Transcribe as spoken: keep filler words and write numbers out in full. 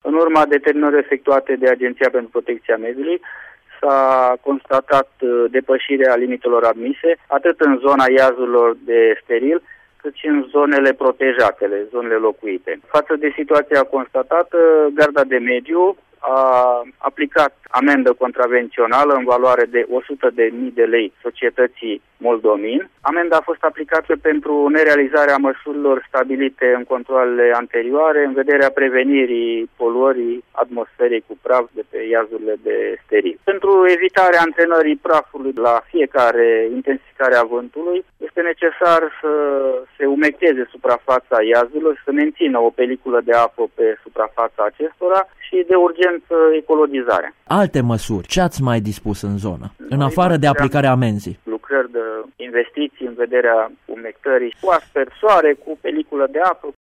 În urma determinărilor efectuate de Agenția pentru Protecția Mediului, s-a constatat depășirea limitelor admise, atât în zona iazurilor de steril, cât și în zonele protejatele, zonele locuite. Față de situația constatată, Garda de Mediu a aplicat amendă contravențională în valoare de o sută de mii de lei societății Moldomin. Amenda a fost aplicată pentru nerealizarea măsurilor stabilite în controalele anterioare în vederea prevenirii poluării atmosferei cu praf de pe iazurile de steril. Pentru evitarea antrenării prafului la fiecare intensificare a vântului, este necesar să se umecteze suprafața iazurilor și să mențină o peliculă de apă pe suprafața acestora și de urgență ecologizarea. Alte măsuri, ce ați mai dispus în zonă, în afară de aplicarea amenzii? Lucrări de investiții în vederea umectării cu aspersoare, cu peliculă de apă.